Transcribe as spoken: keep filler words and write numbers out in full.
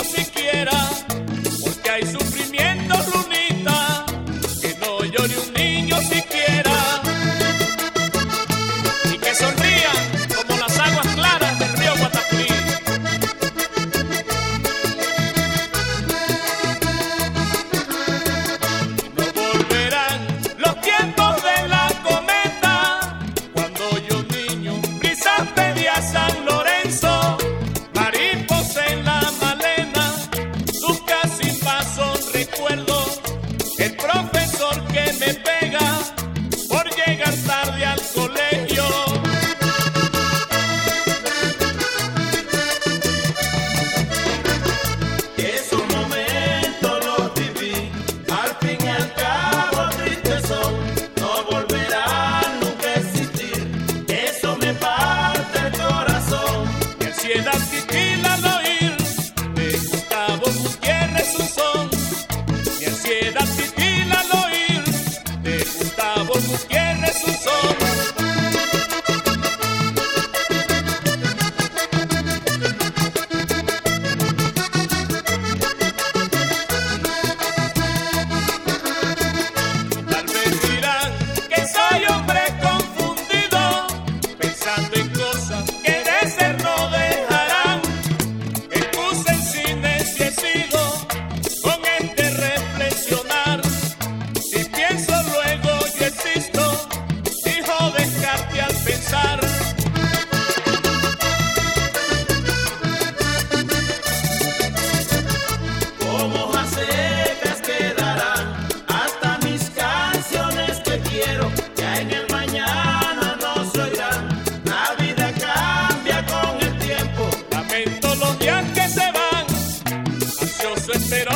siquiera, porque hay sufrimiento, Lunita, que no llore un niño siquiera. Y que sonrían como las aguas claras del río Guatapurí. No volverán los tiempos de la cometa, cuando yo niño brisas pedía a San Lorenzo, mariposa en la malena, sus casimbas son recuerdos, el profesor que me pega por llegar tarde al colegio. Esos momentos los viví, al fin y al cabo tristes son, no volverán nunca a existir, eso me parte el corazón. Mi ansiedad titila al oír de Gustavo Gutiérrez un son. Mi ansiedad titila al oír de Gustavo Gutiérrez un son. Tal vez dirán que soy hombre confundido, pensando en cosas que de ser no dejarán. Excusa en cine si he sido con este reflexionar. Si pienso luego yo existo, dijo Descartes al pensar. Como hojas secas quedarán hasta mis canciones que quiero, ya en el mañana no se oirán. La vida cambia con el tiempo. Lamento los días que se van, ansioso espero